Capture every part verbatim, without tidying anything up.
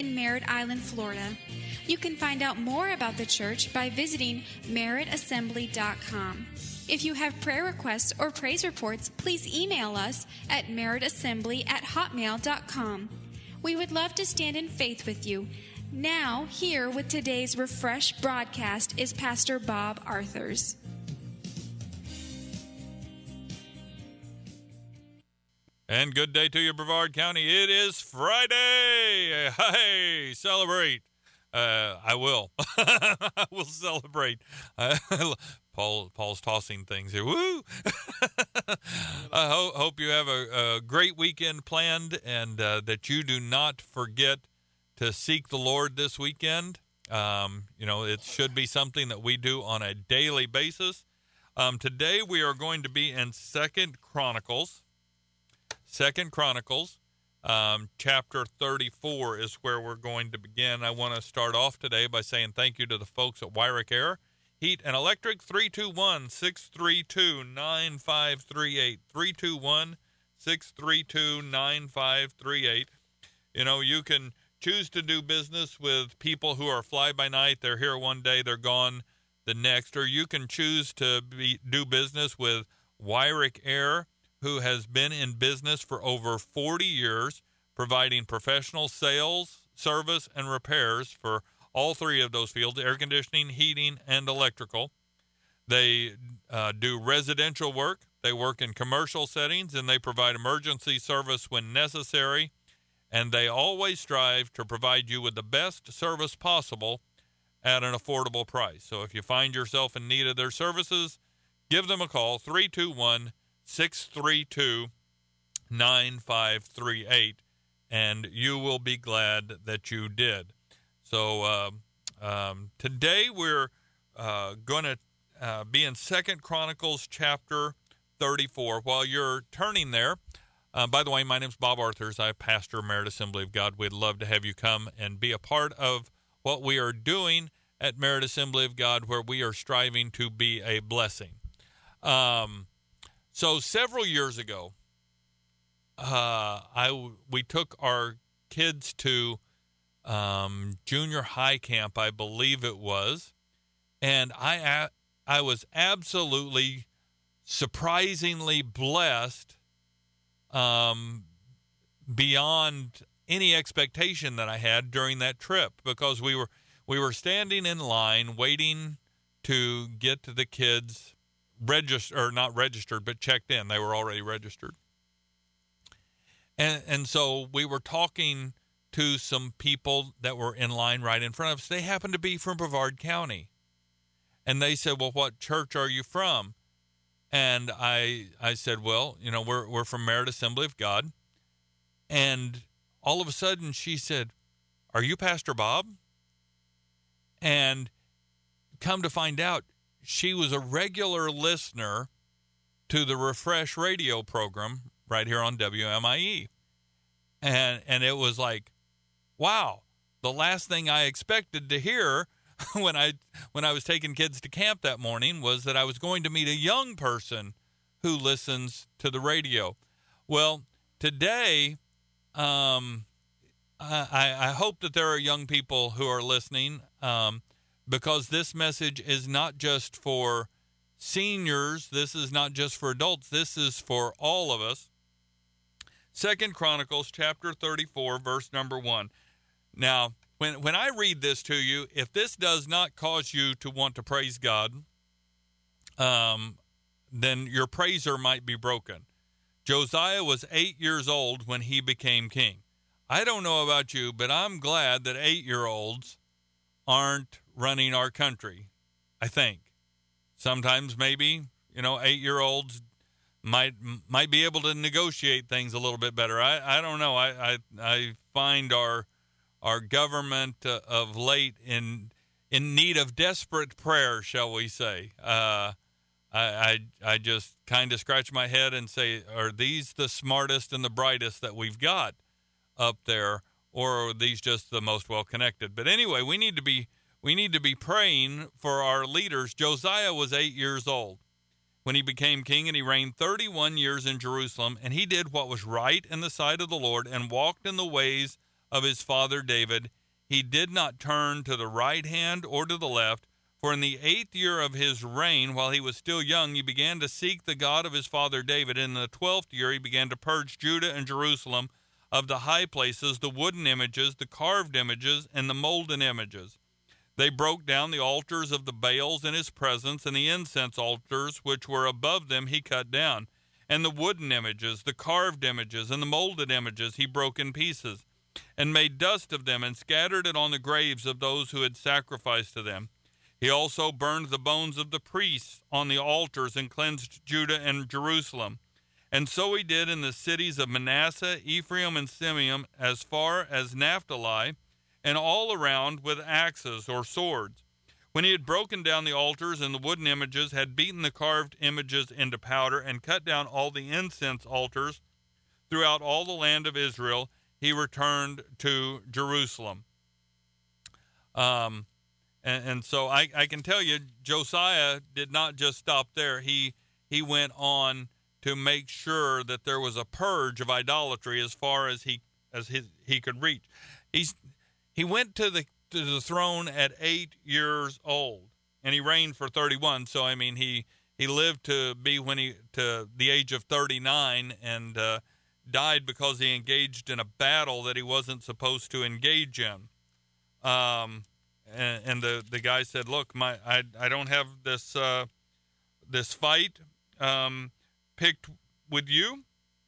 in Merritt Island, Florida. You can find out more about the church by visiting merritt assembly dot com. If you have prayer requests or praise reports, please email us at merritt assembly at hotmail dot com. We would love to stand in faith with you. Now, here with today's Refresh broadcast is Pastor Bob Arthurs. And good day to you, Brevard County. It is Friday. Hey, celebrate. Uh, I will. I will celebrate. Uh, Paul, Paul's tossing things here. Woo! I ho- hope you have a, a great weekend planned, and uh, that you do not forget to seek the Lord this weekend. Um, you know, it should be something that we do on a daily basis. Um, today we are going to be in Second Chronicles. Second Chronicles, um, chapter thirty-four is where we're going to begin. I want to start off today by saying thank you to the folks at Wyrick Air Heat and Electric. Three two one, six three two, nine five three eight. three two one, six three two, nine five three eight. You know, you can choose to do business with people who are fly-by-night. They're here one day, they're gone the next. Or you can choose to be, do business with Wyrick Air, who has been in business for over forty years, providing professional sales, service, and repairs for all three of those fields: air conditioning, heating, and electrical. They uh, do residential work, they work in commercial settings, and they provide emergency service when necessary. And they always strive to provide you with the best service possible at an affordable price. So if you find yourself in need of their services, give them a call, three two one, six three two, nine five three eight, and you will be glad that you did. So uh, um, today we're uh, going to uh, be in Second Chronicles chapter thirty-four. While you're turning there, uh, by the way, my name's Bob Arthurs. I pastor Merritt Assembly of God. We'd love to have you come and be a part of what we are doing at Merritt Assembly of God, where we are striving to be a blessing. Um, So several years ago, uh, I we took our kids to um, junior high camp, I believe it was, and I I was absolutely surprisingly blessed, um, beyond any expectation that I had during that trip, because we were we were standing in line waiting to get to the kids. Registered, or not registered, but checked in. They were already registered. And and so we were talking to some people that were in line right in front of us. They happened to be from Brevard County. And they said, well, what church are you from? And I I said, well, you know, we're we're from Merritt Assembly of God. And all of a sudden she said, are you Pastor Bob? And come to find out, she was a regular listener to the Refresh radio program right here on W M I E. And and it was like, wow, the last thing I expected to hear when I when I was taking kids to camp that morning was that I was going to meet a young person who listens to the radio. Well, today, um, I, I hope that there are young people who are listening, um, because this message is not just for seniors. This is not just for adults. This is for all of us. Second Chronicles chapter thirty-four, verse number one. Now, when, when I read this to you, if this does not cause you to want to praise God, um, then your praiser might be broken. Josiah was eight years old when he became king. I don't know about you, but I'm glad that eight-year-olds aren't running our country, I think. Sometimes maybe, you know, eight-year-olds might might be able to negotiate things a little bit better. I, I don't know. I, I I find our our government uh, of late in in need of desperate prayer, shall we say. Uh, I, I I just kind of scratch my head and say, are these the smartest and the brightest that we've got up there, or are these just the most well-connected? But anyway, we need to be we need to be praying for our leaders. Josiah was eight years old when he became king, and he reigned thirty-one years in Jerusalem, and he did what was right in the sight of the Lord and walked in the ways of his father David. He did not turn to the right hand or to the left. For in the eighth year of his reign, while he was still young, he began to seek the God of his father David. In the twelfth year, he began to purge Judah and Jerusalem of the high places, the wooden images, the carved images, and the molten images. They broke down the altars of the Baals in his presence, and the incense altars which were above them he cut down. And the wooden images, the carved images, and the molded images he broke in pieces, and made dust of them, and scattered it on the graves of those who had sacrificed to them. He also burned the bones of the priests on the altars and cleansed Judah and Jerusalem. And so he did in the cities of Manasseh, Ephraim, and Simeon, as far as Naphtali, and all around with axes or swords. When he had broken down the altars and the wooden images, had beaten the carved images into powder, and cut down all the incense altars throughout all the land of Israel, he returned to Jerusalem. Um... And, and so I, I can tell you, Josiah did not just stop there. He he went on to make sure that there was a purge of idolatry as far as he as his, he could reach. He's he went to the to the throne at eight years old, and he reigned for thirty-one. So I mean, he he lived to be when he to the age of thirty-nine, and uh, died because he engaged in a battle that he wasn't supposed to engage in. Um. And, and the, the guy said, "Look, my I I don't have this uh, this fight um, picked with you,"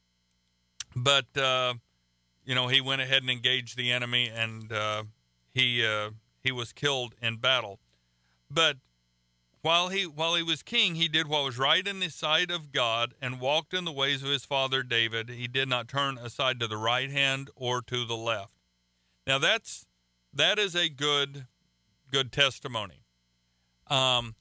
but uh, you know, he went ahead and engaged the enemy, and uh, he uh, he was killed in battle. But while he while he was king, he did what was right in the sight of God, and walked in the ways of his father David. He did not turn aside to the right hand or to the left. Now that's that is a good. Good testimony. Um,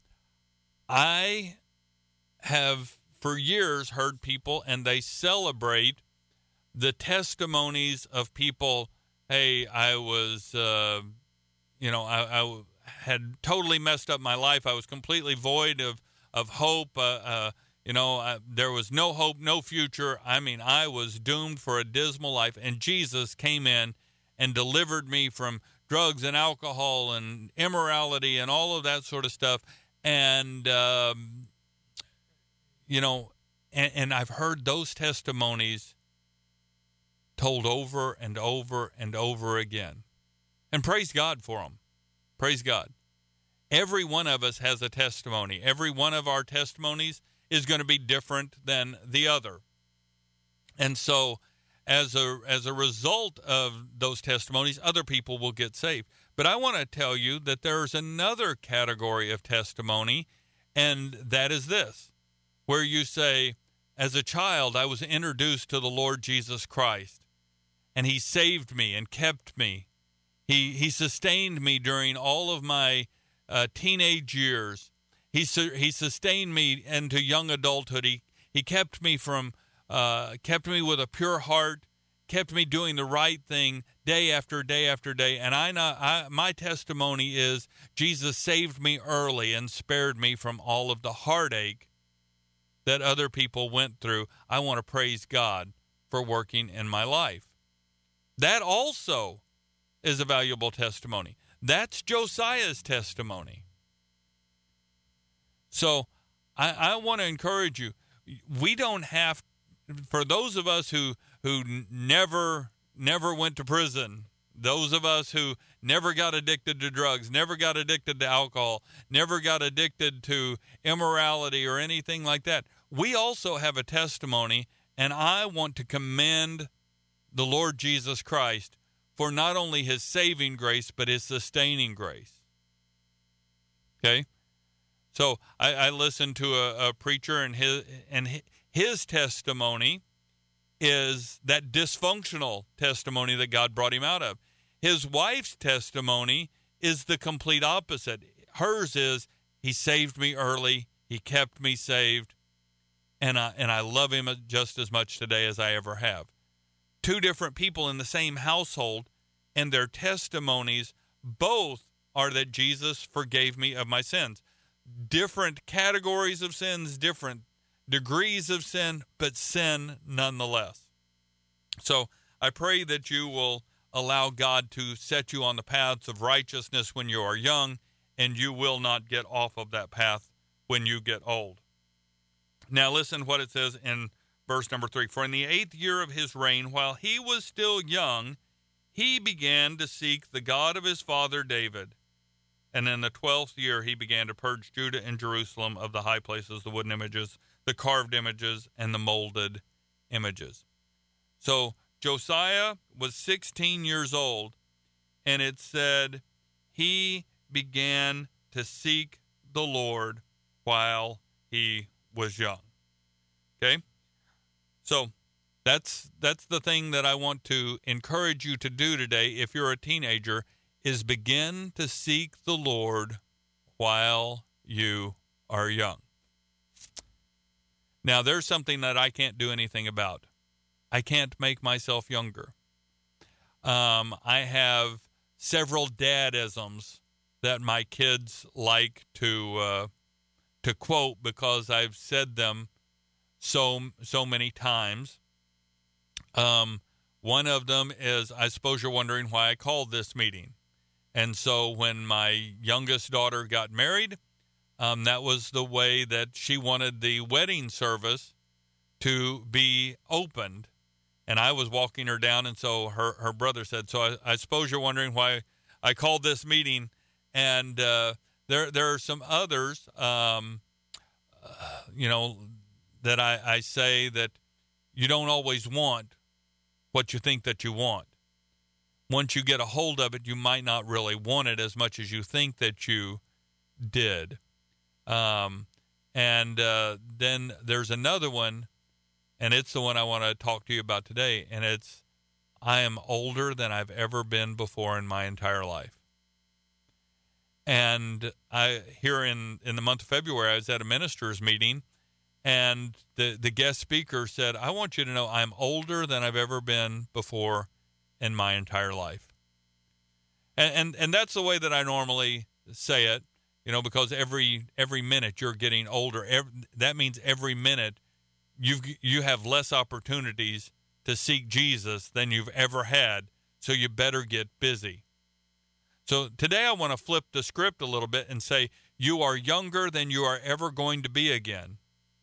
I have for years heard people, and they celebrate the testimonies of people. Hey, I was, uh, you know, I, I had totally messed up my life. I was completely void of of hope. Uh, uh, you know, I, there was no hope, no future. I mean, I was doomed for a dismal life, and Jesus came in and delivered me from drugs and alcohol and immorality and all of that sort of stuff. And, um, you know, and, and I've heard those testimonies told over and over and over again. And praise God for them. Praise God. Every one of us has a testimony. Every one of our testimonies is going to be different than the other. And so As a as a result of those testimonies, other people will get saved. But I want to tell you that there's another category of testimony, and that is this, where you say, as a child, I was introduced to the Lord Jesus Christ, and he saved me and kept me. He he sustained me during all of my uh, teenage years. He su- he sustained me into young adulthood. He he kept me from Uh, kept me with a pure heart, kept me doing the right thing day after day after day. And I, know, I my testimony is Jesus saved me early and spared me from all of the heartache that other people went through. I want to praise God for working in my life. That also is a valuable testimony. That's Josiah's testimony. So I, I want to encourage you. We don't have For those of us who who never never went to prison, those of us who never got addicted to drugs, never got addicted to alcohol, never got addicted to immorality or anything like that, we also have a testimony, and I want to commend the Lord Jesus Christ for not only his saving grace, but his sustaining grace. Okay? So I, I listened to a, a preacher, and his and his, His testimony is that dysfunctional testimony that God brought him out of. His wife's testimony is the complete opposite. Hers is, he saved me early, he kept me saved, and I, and I love him just as much today as I ever have. Two different people in the same household, and their testimonies both are that Jesus forgave me of my sins. Different categories of sins, different degrees of sin, but sin nonetheless. So I pray that you will allow God to set you on the paths of righteousness when you are young, and you will not get off of that path when you get old. Now listen to what it says in verse number three. For in the eighth year of his reign, while he was still young, he began to seek the God of his father David. And in the twelfth year, he began to purge Judah and Jerusalem of the high places, the wooden images, the carved images, and the molded images. So Josiah was sixteen years old, and it said he began to seek the Lord while he was young. Okay? So that's that's the thing that I want to encourage you to do today if you're a teenager, is begin to seek the Lord while you are young. Now, there's something that I can't do anything about. I can't make myself younger. Um, I have several dadisms that my kids like to uh, to quote because I've said them so so many times. Um, one of them is, I suppose you're wondering why I called this meeting. And so when my youngest daughter got married, um, that was the way that she wanted the wedding service to be opened. And I was walking her down, and so her, her brother said, so I, I suppose you're wondering why I called this meeting. And uh, there there are some others, um, uh, you know, that I, I say that you don't always want what you think that you want. Once you get a hold of it, you might not really want it as much as you think that you did. Um, and uh, then there's another one, and it's the one I want to talk to you about today, and it's, I am older than I've ever been before in my entire life. And I here in, in the month of February, I was at a ministers' meeting, and the, the guest speaker said, I want you to know I'm older than I've ever been before in my entire life. And, and and that's the way that I normally say it, you know, because every every minute you're getting older. Every, that means every minute you you have less opportunities to seek Jesus than you've ever had, so you better get busy. So today I want to flip the script a little bit and say you are younger than you are ever going to be again.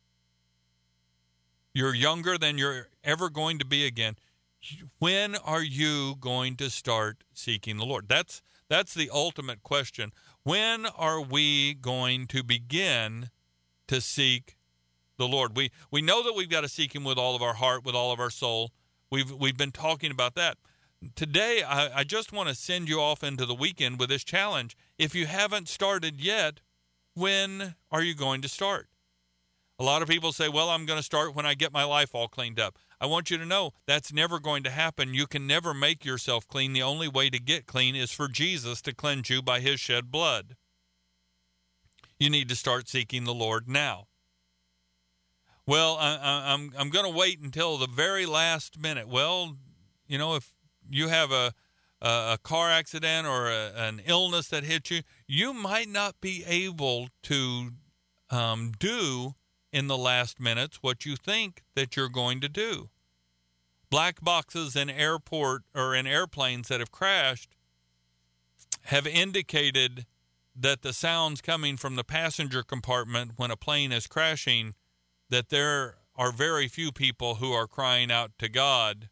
You're younger than you're ever going to be again. When are you going to start seeking the Lord? That's that's the ultimate question. When are we going to begin to seek the Lord? We we know that we've got to seek him with all of our heart, with all of our soul. We've we've been talking about that. Today, I, I just want to send you off into the weekend with this challenge. If you haven't started yet, when are you going to start? A lot of people say, well, I'm going to start when I get my life all cleaned up. I want you to know that's never going to happen. You can never make yourself clean. The only way to get clean is for Jesus to cleanse you by his shed blood. You need to start seeking the Lord now. Well, I, I, I'm I'm going to wait until the very last minute. Well, you know, if you have a a, a car accident or a, an illness that hits you, you might not be able to um, do in the last minutes what you think that you're going to do. Black boxes in airport or in airplanes that have crashed have indicated that the sounds coming from the passenger compartment when a plane is crashing, that there are very few people who are crying out to God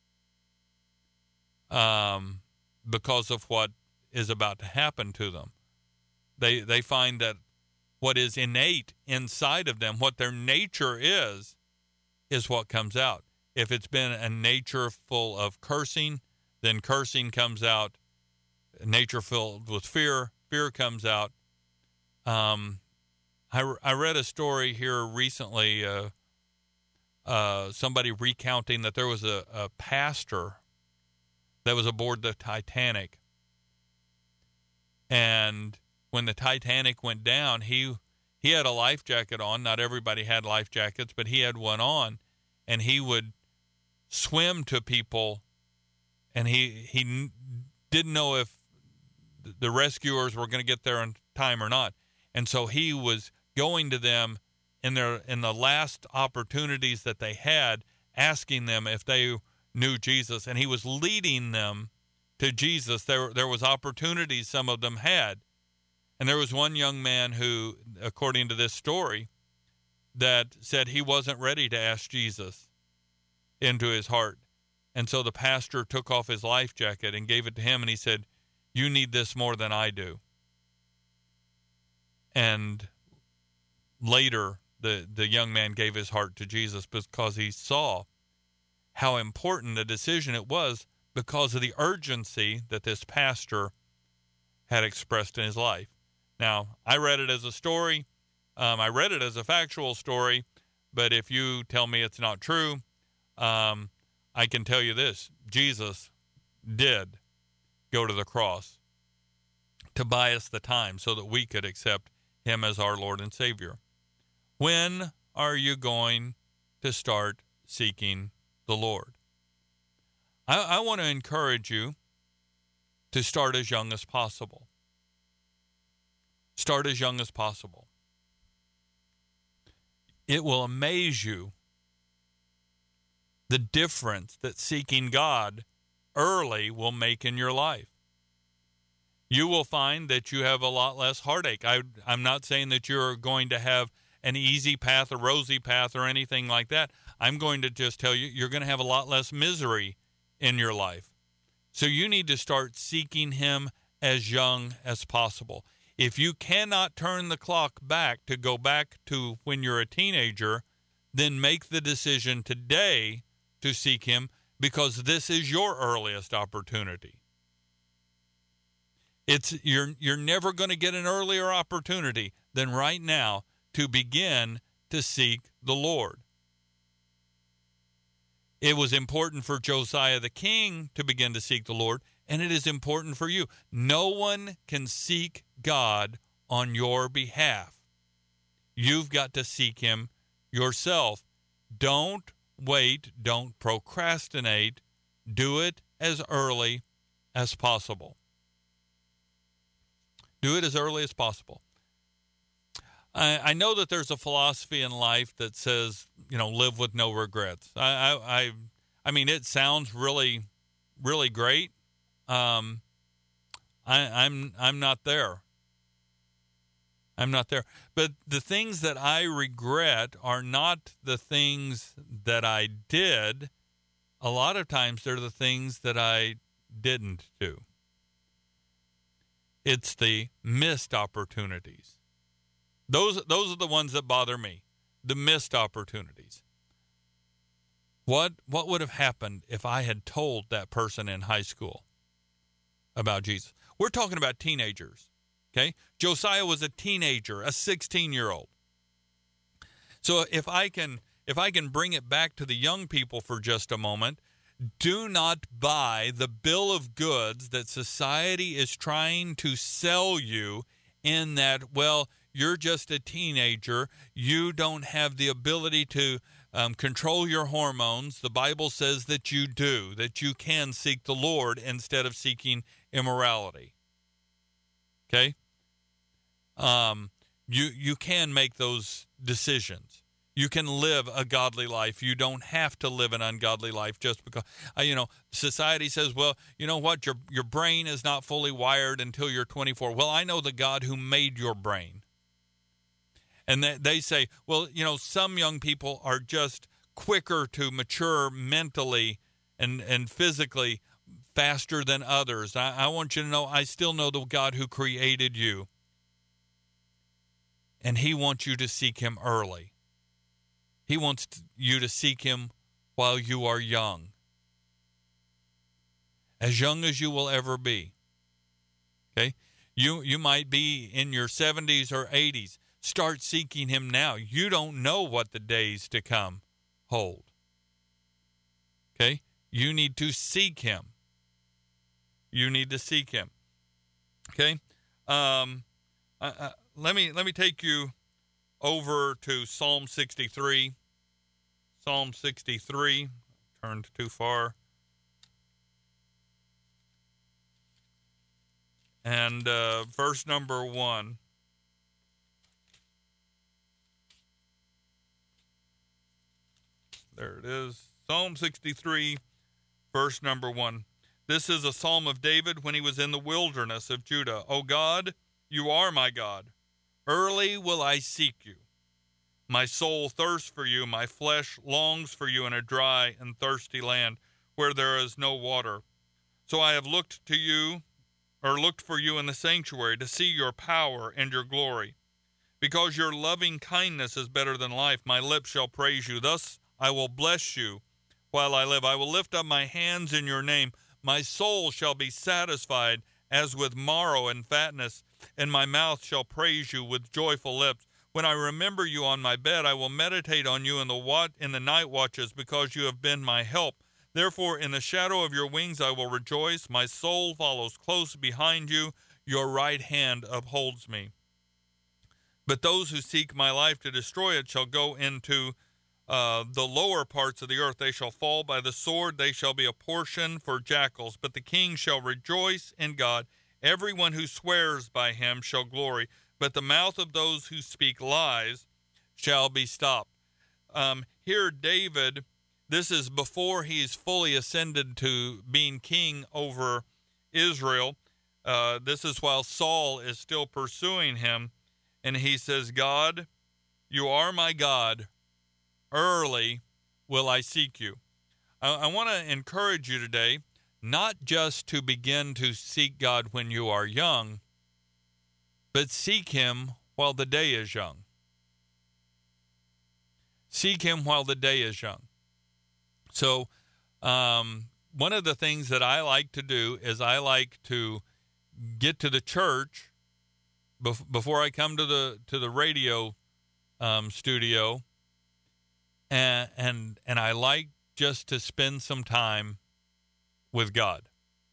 um, because of what is about to happen to them. They they find that what is innate inside of them, what their nature is, is what comes out. If it's been a nature full of cursing, then cursing comes out. A nature filled with fear, fear comes out. Um, I, I read a story here recently, uh, uh, somebody recounting that there was a, a pastor that was aboard the Titanic. And when the Titanic went down, he he had a life jacket on. Not everybody had life jackets, but he had one on, and he would swim to people, and he he n- didn't know if the rescuers were going to get there in time or not, and so he was going to them in their in the last opportunities that they had, asking them if they knew Jesus, and he was leading them to Jesus. There, there was opportunities some of them had. And there was one young man who, according to this story, that said he wasn't ready to ask Jesus into his heart. And so the pastor took off his life jacket and gave it to him, and he said, "You need this more than I do." And later, the, the young man gave his heart to Jesus because he saw how important a decision it was because of the urgency that this pastor had expressed in his life. Now, I read it as a story. Um, I read it as a factual story, but if you tell me it's not true, um, I can tell you this. Jesus did go to the cross to buy us the time so that we could accept him as our Lord and Savior. When are you going to start seeking the Lord? I, I want to encourage you to start as young as possible. Start as young as possible. It will amaze you the difference that seeking God early will make in your life. You will find that you have a lot less heartache. I, I'm not saying that you're going to have an easy path, a rosy path, or anything like that. I'm going to just tell you, you're going to have a lot less misery in your life. So you need to start seeking him as young as possible. If you cannot turn the clock back to go back to when you're a teenager, then make the decision today to seek him, because this is your earliest opportunity. It's you're you're never going to get an earlier opportunity than right now to begin to seek the Lord. It was important for Josiah the king to begin to seek the Lord, and it is important for you. No one can seek God on your behalf. You've got to seek him yourself. Don't wait. Don't procrastinate. Do it as early as possible. Do it as early as possible. I, I know that there's a philosophy in life that says, you know, live with no regrets. I, I, I, I mean, it sounds really, really great. Um, I, I'm, I'm not there. I'm not there. But the things that I regret are not the things that I did. A lot of times they're the things that I didn't do. It's the missed opportunities. Those, those are the ones that bother me, the missed opportunities. What, what would have happened if I had told that person in high school about Jesus? We're talking about teenagers, okay? Josiah was a teenager, a sixteen-year-old. So if I can, if I can bring it back to the young people for just a moment, do not buy the bill of goods that society is trying to sell you in that, well, you're just a teenager. You don't have the ability to um, control your hormones. The Bible says that you do, that you can seek the Lord instead of seeking immorality. Okay? Um, you, you can make those decisions. You can live a godly life. You don't have to live an ungodly life just because, uh, you know, society says, well, you know what, your your brain is not fully wired until you're twenty-four. Well, I know the God who made your brain. And they, they say, well, you know, some young people are just quicker to mature mentally and, and physically faster than others. I, I want you to know, I still know the God who created you. And he wants you to seek him early. He wants you to seek him while you are young. As young as you will ever be. Okay? You you might be in your seventies or eighties. Start seeking him now. You don't know what the days to come hold. Okay? You need to seek him. You need to seek him. Okay? Um, uh, uh, let me let me take you over to Psalm sixty-three. Psalm sixty-three. Turned too far. And uh, verse number one. There it is. Psalm sixty-three, verse number one. This is a psalm of David when he was in the wilderness of Judah. O God, you are my God. Early will I seek you. My soul thirsts for you. My flesh longs for you in a dry and thirsty land where there is no water. So I have looked to you, or looked for you in the sanctuary to see your power and your glory. Because your loving kindness is better than life, my lips shall praise you. Thus I will bless you while I live. I will lift up my hands in your name. My soul shall be satisfied as with marrow and fatness, and my mouth shall praise you with joyful lips. When I remember you on my bed, I will meditate on you in the wat- in the night watches, because you have been my help. Therefore, in the shadow of your wings I will rejoice. My soul follows close behind you. Your right hand upholds me. But those who seek my life to destroy it shall go into uh, the lower parts of the earth. They shall fall by the sword. They shall be a portion for jackals. But the king shall rejoice in God. Everyone who swears by him shall glory. But the mouth of those who speak lies shall be stopped. Um, here, David, this is before he's fully ascended to being king over Israel. Uh, this is while Saul is still pursuing him. And he says, God, you are my God. Early will I seek you. I, I want to encourage you today, not just to begin to seek God when you are young, but seek him while the day is young. Seek him while the day is young. So um, one of the things that I like to do is I like to get to the church bef- before I come to the to the radio um, studio, and, and and I like just to spend some time with God.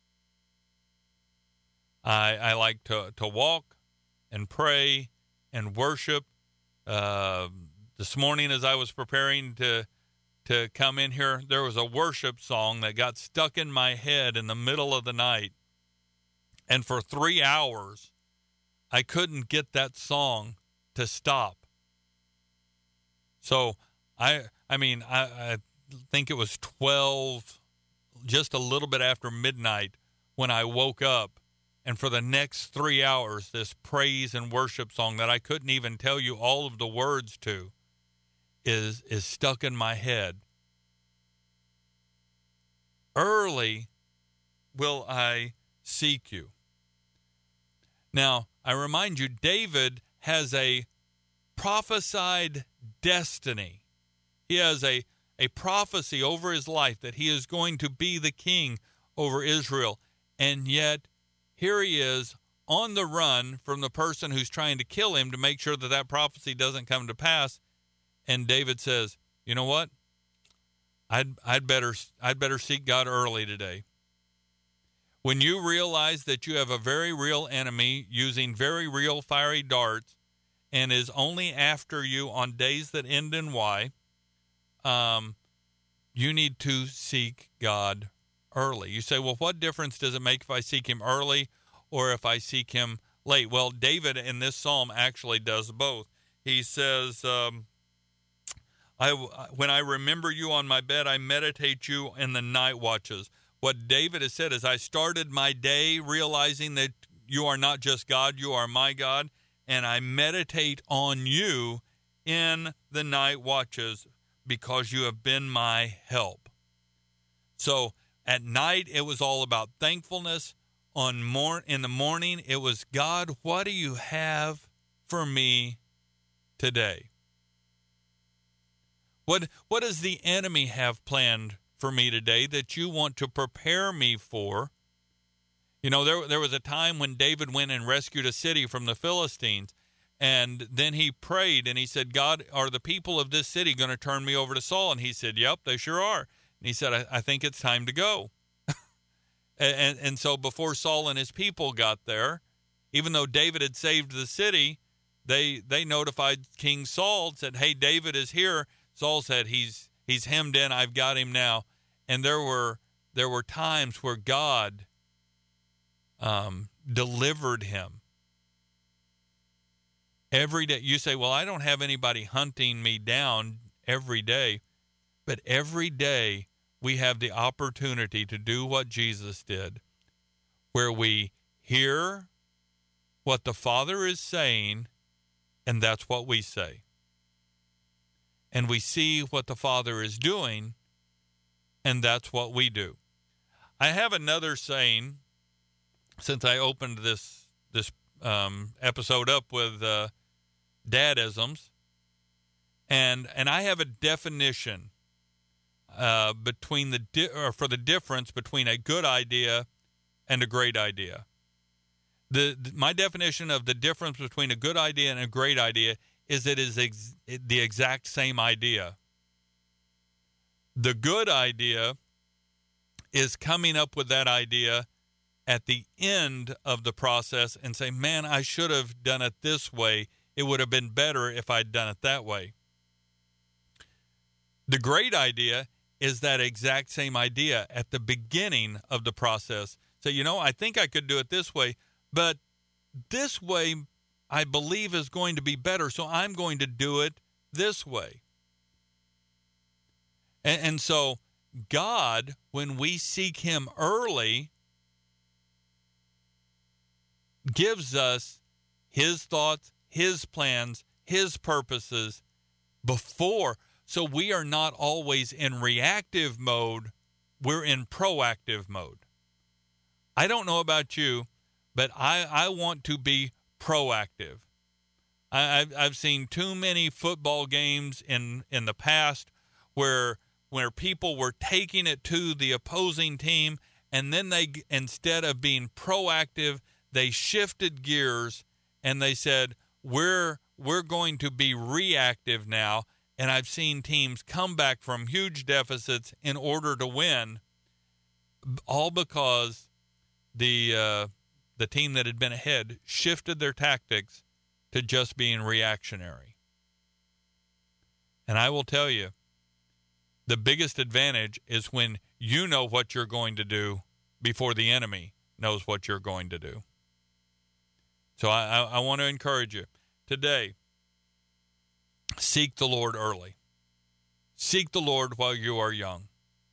I I like to, to walk and pray and worship. Uh, this morning as I was preparing to to come in here, there was a worship song that got stuck in my head in the middle of the night. And for three hours, I couldn't get that song to stop. So I I mean, I, I think it was twelve, just a little bit after midnight when I woke up. And for the next three hours, this praise and worship song that I couldn't even tell you all of the words to is is stuck in my head. Early will I seek you. Now, I remind you, David has a prophesied destiny. He has a, a prophecy over his life that he is going to be the king over Israel. And yet, here he is on the run from the person who's trying to kill him to make sure that that prophecy doesn't come to pass. And David says, you know what? I'd, I'd better, I'd better seek God early today. When you realize that you have a very real enemy using very real fiery darts and is only after you on days that end in Y, um, you need to seek God early. You say, well, what difference does it make if I seek him early or if I seek him late? Well, David in this psalm actually does both. He says, um, I, when I remember you on my bed, I meditate you in the night watches. What David has said is, I started my day realizing that you are not just God, you are my God, and I meditate on you in the night watches because you have been my help. So at night, it was all about thankfulness. On mor- in the morning, it was, God, what do you have for me today? What What does the enemy have planned for me today that you want to prepare me for? You know, there there was a time when David went and rescued a city from the Philistines, and then he prayed and he said, God, are the people of this city going to turn me over to Saul? And he said, yep, they sure are. And he said, I, I think it's time to go. and, and so before Saul and his people got there, even though David had saved the city, they they notified King Saul, said, hey, David is here. Saul said, he's he's hemmed in, I've got him now. And there were there were times where God um, delivered him. Every day. You say, well, I don't have anybody hunting me down every day. But every day we have the opportunity to do what Jesus did, where we hear what the Father is saying, and that's what we say. And we see what the Father is doing, and that's what we do. I have another saying, since I opened this this um, episode up with uh, dadisms, and and I have a definition uh, between the di- or for the difference between a good idea and a great idea. The, the my definition of the difference between a good idea and a great idea is it is ex- the exact same idea. The good idea is coming up with that idea at the end of the process and say, man, I should have done it this way. It would have been better if I'd done it that way. The great idea is that exact same idea at the beginning of the process. So, you know, I think I could do it this way, but this way I believe is going to be better, so I'm going to do it this way. And, and so God, when we seek him early, gives us his thoughts, his plans, his purposes before. So we are not always in reactive mode. We're in proactive mode. I don't know about you, but I, I want to be proactive. I, I've, I've seen too many football games in, in the past where where people were taking it to the opposing team, and then they, instead of being proactive, they shifted gears and they said, we're we're going to be reactive now. And I've seen teams come back from huge deficits in order to win, all because the uh, the team that had been ahead shifted their tactics to just being reactionary. And I will tell you, the biggest advantage is when you know what you're going to do before the enemy knows what you're going to do. So I, I, I want to encourage you today, seek the Lord early. Seek the Lord while you are young.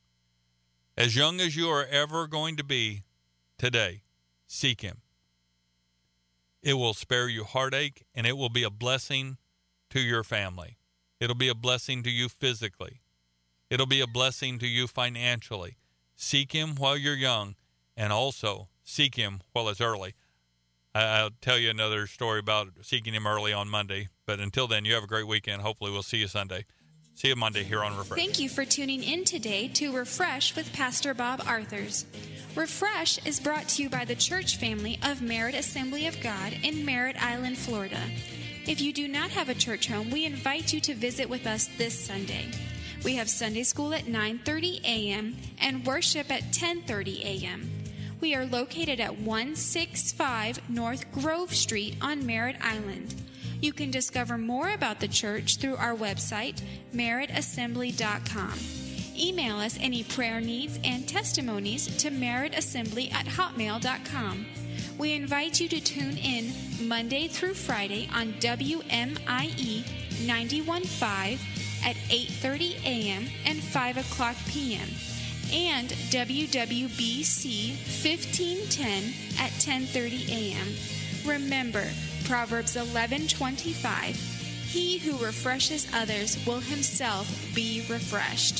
As young as you are ever going to be today, seek him. It will spare you heartache, and it will be a blessing to your family. It'll be a blessing to you physically. It'll be a blessing to you financially. Seek him while you're young, and also seek him while it's early. I'll tell you another story about seeking him early on Monday. But until then, you have a great weekend. Hopefully we'll see you Sunday. See you Monday here on Refresh. Thank you for tuning in today to Refresh with Pastor Bob Arthurs. Refresh is brought to you by the church family of Merritt Assembly of God in Merritt Island, Florida. If you do not have a church home, we invite you to visit with us this Sunday. We have Sunday school at nine thirty a.m. and worship at ten thirty a.m. We are located at one sixty-five North Grove Street on Merritt Island. You can discover more about the church through our website, merritt assembly dot com. Email us any prayer needs and testimonies to merrittassembly at hotmail dot com. We invite you to tune in Monday through Friday on W M I E ninety-one point five at eight thirty a.m. and five o'clock p.m. and W W B C fifteen ten at ten thirty a.m. Remember, Proverbs eleven twenty-five, he who refreshes others will himself be refreshed.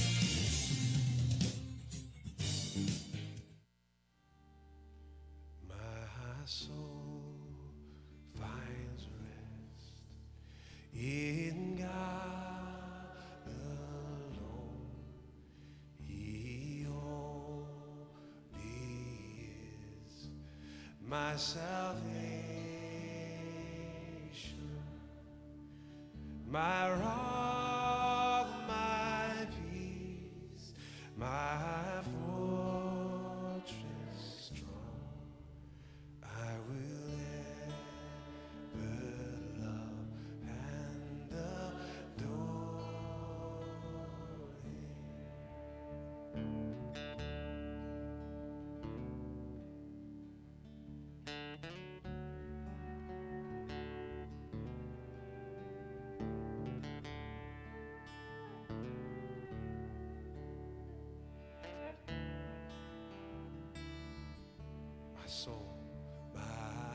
My soul finds rest in God alone. He only is my salvation, my rock, my peace, my fortress strong. I will ever love and adore him. my soul.